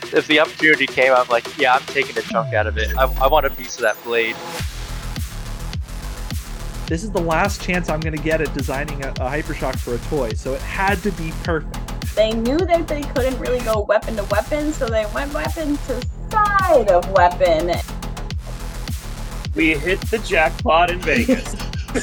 If the opportunity came, I'm like, yeah, I'm taking a chunk out of it. I want a piece of that blade. This is the last chance I'm going to get at designing a Hypershock for a toy, so it had to be perfect. They knew that they couldn't really go weapon to weapon, so they went weapon to side of weapon. We hit the jackpot in Vegas.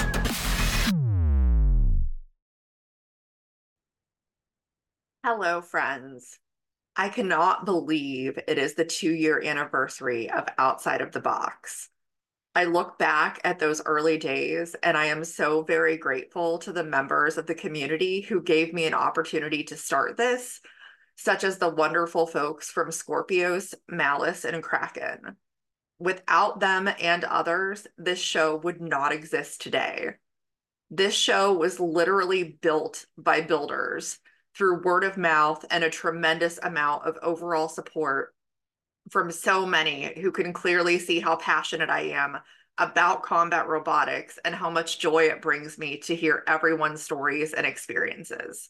Hello, friends. I cannot believe it is the 2-year anniversary of Outside of the Box. I look back at those early days and I am so very grateful to the members of the community who gave me an opportunity to start this, such as the wonderful folks from Scorpios, Malice, and Kraken. Without them and others, this show would not exist today. This show was literally built by builders through word of mouth and a tremendous amount of overall support from so many who can clearly see how passionate I am about combat robotics and how much joy it brings me to hear everyone's stories and experiences.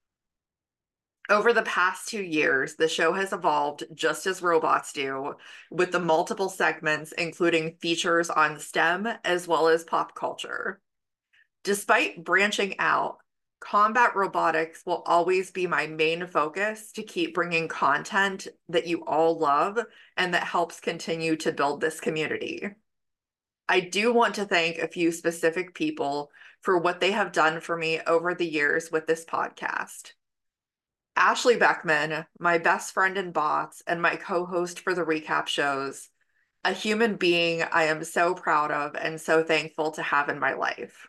Over the past 2 years, the show has evolved just as robots do, with the multiple segments including features on STEM as well as pop culture. Despite branching out, combat robotics will always be my main focus to keep bringing content that you all love and that helps continue to build this community. I do want to thank a few specific people for what they have done for me over the years with this podcast. Ashley Beckman, my best friend in bots and my co-host for the recap shows, a human being I am so proud of and so thankful to have in my life.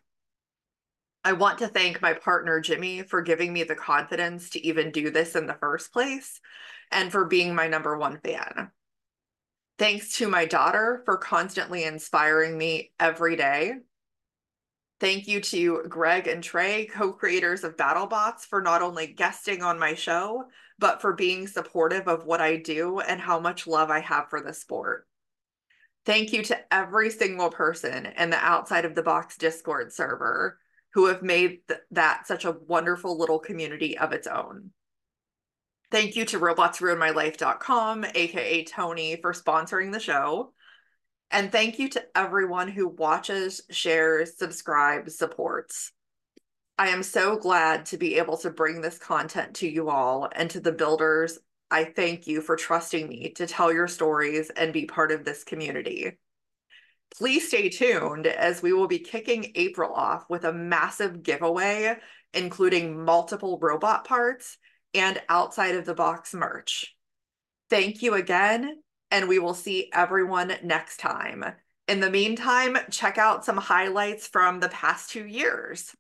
I want to thank my partner, Jimmy, for giving me the confidence to even do this in the first place and for being my number one fan. Thanks to my daughter for constantly inspiring me every day. Thank you to Greg and Trey, co-creators of BattleBots, for not only guesting on my show, but for being supportive of what I do and how much love I have for the sport. Thank you to every single person in the Outside of the Box Discord server who have made that such a wonderful little community of its own. Thank you to robotsruinmylife.com, aka Tony, for sponsoring the show. And thank you to everyone who watches, shares, subscribes, supports. I am so glad to be able to bring this content to you all, and to the builders, I thank you for trusting me to tell your stories and be part of this community. Please stay tuned as we will be kicking April off with a massive giveaway, including multiple robot parts and outside of the box merch. Thank you again, and we will see everyone next time. In the meantime, check out some highlights from the past 2 years.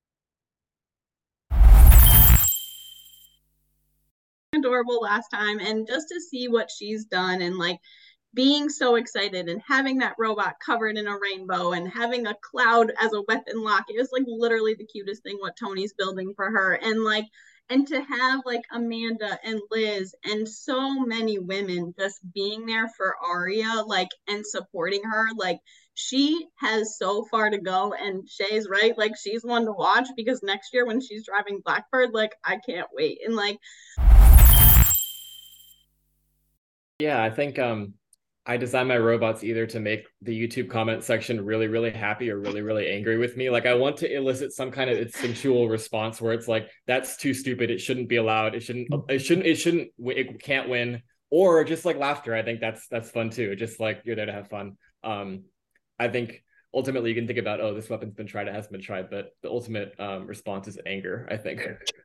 Adorable last time, and just to see what she's done and like being so excited and having that robot covered in a rainbow and having a cloud as a weapon lock, it was like literally the cutest thing what Tony's building for her. And to have like Amanda and Liz and so many women just being there for Aria, like, and supporting her, like, she has so far to go. And Shay's right, like, she's one to watch, because next year when she's driving Blackbird, like, I can't wait. And like, yeah, I think I design my robots either to make the YouTube comment section really, really happy or really, really angry with me. Like, I want to elicit some kind of instinctual response where it's like, that's too stupid. It shouldn't be allowed. It can't win. Or just like laughter. I think that's fun too. Just like you're there to have fun. I think ultimately you can think about, oh, this weapon's been tried, it hasn't been tried, but the ultimate response is anger, I think.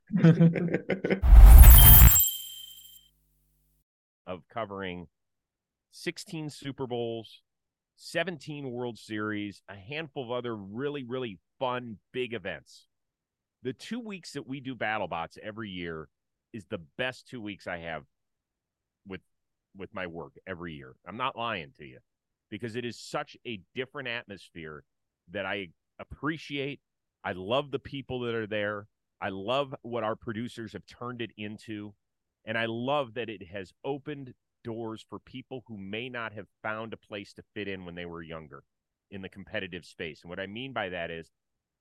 Of covering 16 Super Bowls, 17 World Series, a handful of other really, really fun, big events. The 2 weeks that we do BattleBots every year is the best 2 weeks I have with my work every year. I'm not lying to you, because it is such a different atmosphere that I appreciate. I love the people that are there. I love what our producers have turned it into. And I love that it has opened doors for people who may not have found a place to fit in when they were younger in the competitive space. And what I mean by that is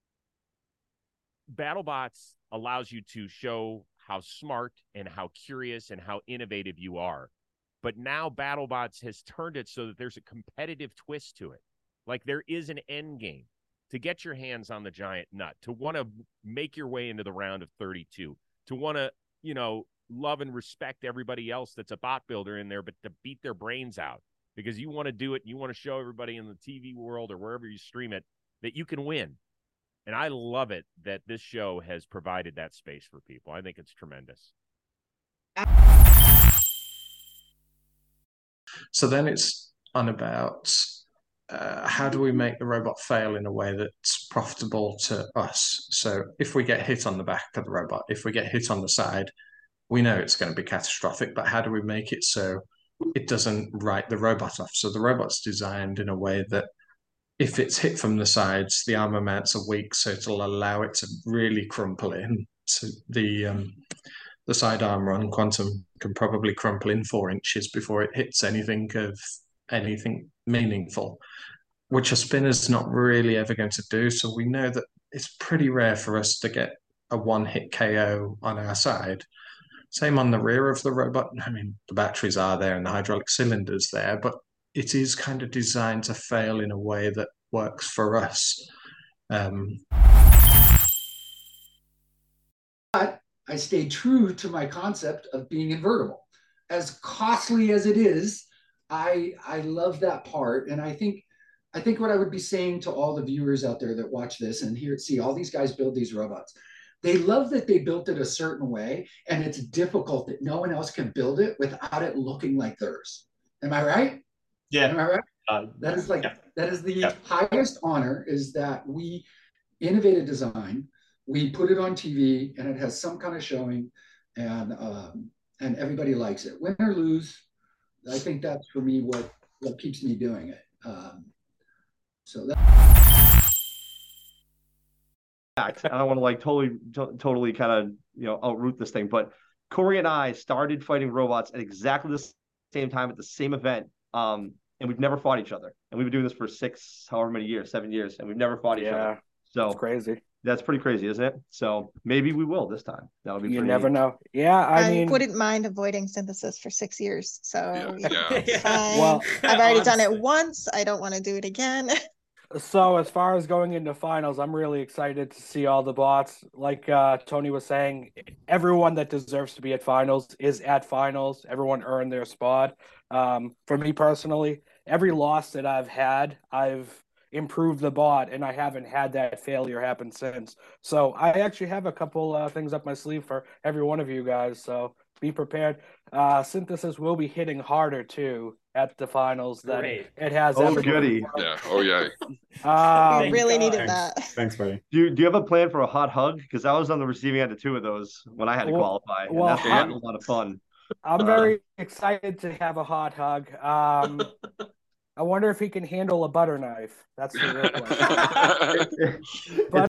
BattleBots allows you to show how smart and how curious and how innovative you are. But now BattleBots has turned it so that there's a competitive twist to it. Like there is an end game to get your hands on the giant nut, to want to make your way into the round of 32, to want to, love and respect everybody else that's a bot builder in there, but to beat their brains out because you want to do it. And you want to show everybody in the TV world or wherever you stream it that you can win. And I love it that this show has provided that space for people. I think it's tremendous. So then it's on about how do we make the robot fail in a way that's profitable to us? So if we get hit on the back of the robot, if we get hit on the side, we know it's going to be catastrophic, but how do we make it so it doesn't write the robot off? So the robot's designed in a way that if it's hit from the sides, the armor mounts are weak, so it'll allow it to really crumple in. So the side armor on Quantum can probably crumple in 4 inches before it hits anything meaningful, which a spinner's not really ever going to do. So we know that it's pretty rare for us to get a one-hit KO on our side. Same on the rear of the robot. I mean, the batteries are there and the hydraulic cylinder's there, but it is kind of designed to fail in a way that works for us. But I stayed true to my concept of being invertible. As costly as it is, I love that part. And I think what I would be saying to all the viewers out there that watch this and see all these guys build these robots, they love that they built it a certain way, and it's difficult that no one else can build it without it looking like theirs. Am I right? Yeah. Am I right? That is the highest honor, is that we innovated design, we put it on TV, and it has some kind of showing, and everybody likes it. Win or lose, I think that's for me what keeps me doing it. So that. I don't want to totally kind of outroot this thing, but Corey and I started fighting robots at exactly the same time at the same event, and we've never fought each other. And we've been doing this for 7 years, and we've never fought each other. So it's crazy. That's pretty crazy, isn't it? So maybe we will this time. That'll be. You never know. Yeah, I mean, wouldn't mind avoiding synthesis for 6 years. So yeah. Well, I've already done it once. I don't want to do it again. So as far as going into finals, I'm really excited to see all the bots. Like Tony was saying, everyone that deserves to be at finals is at finals. Everyone earned their spot. For me personally, every loss that I've had, I've improved the bot, and I haven't had that failure happen since. So I actually have a couple things up my sleeve for every one of you guys. So be prepared. Synthesis will be hitting harder too at the finals than it has. Oh, goody. Yeah. Oh, yeah. We really needed that. Thanks, buddy. Do you have a plan for a hot hug? Because I was on the receiving end of 2 of those when I had to qualify. And that's a lot of fun. I'm very excited to have a hot hug. I wonder if he can handle a butter knife. That's the real question.